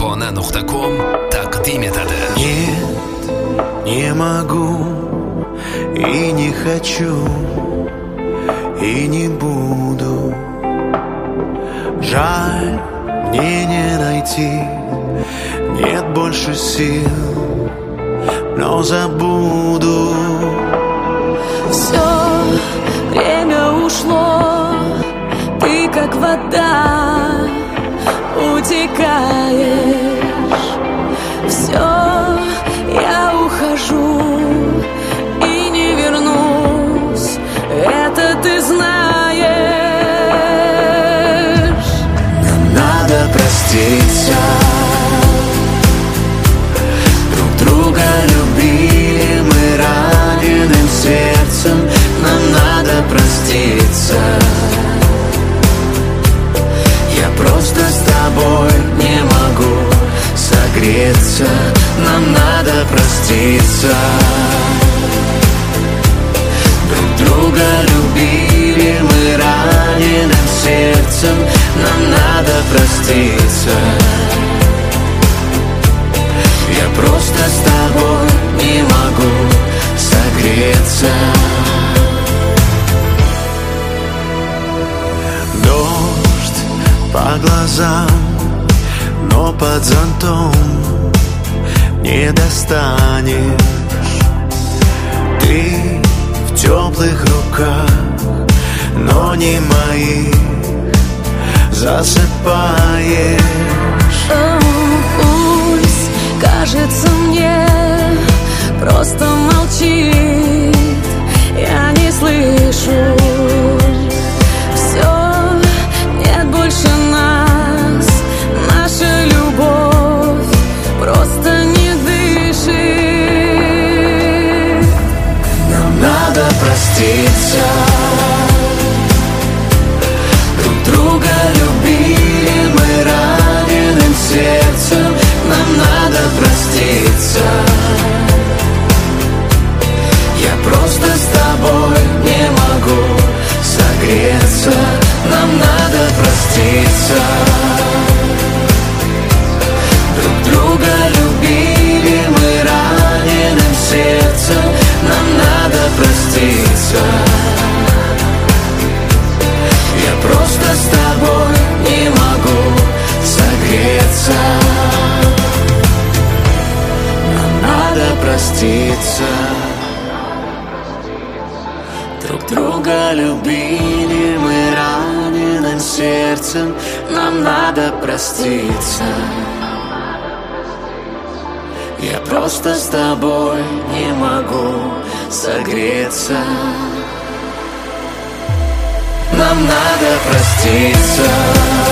Koane.com תקדים את הדרך. Нет, не могу и не хочу и не буду. Жаль, мне не найти, нет больше сил, но забуду. Все время ушло, ты как вода утекаешь. Все, я ухожу и не вернусь, это ты знаешь. Нам надо проститься, друг друга любили мы раненым сердцем. Нам надо проститься. Я просто с тобой не могу согреться. Нам надо проститься. Друг друга любили мы раненым сердцем. Нам надо проститься. Я просто с тобой не могу согреться. Дождь по глазам, но под зонтом не достанешь. Ты в теплых руках, но не моих, засыпаешь. Пусть кажется мне, просто молчит, я не слышу. Все, нет больше нас, наша любовь просто не дышит. Нам надо проститься. Друг друга любили мы раненым сердцем. Нам надо проститься. Я просто с тобой не могу согреться. Нам надо проститься. Друг друга любили мы раненым сердцем. Нам надо проститься. Я просто с тобой не могу согреться. Нам надо проститься. Друг друга любили мы раненым сердцем. Нам надо проститься. Я просто с тобой не могу согреться. Нам надо проститься.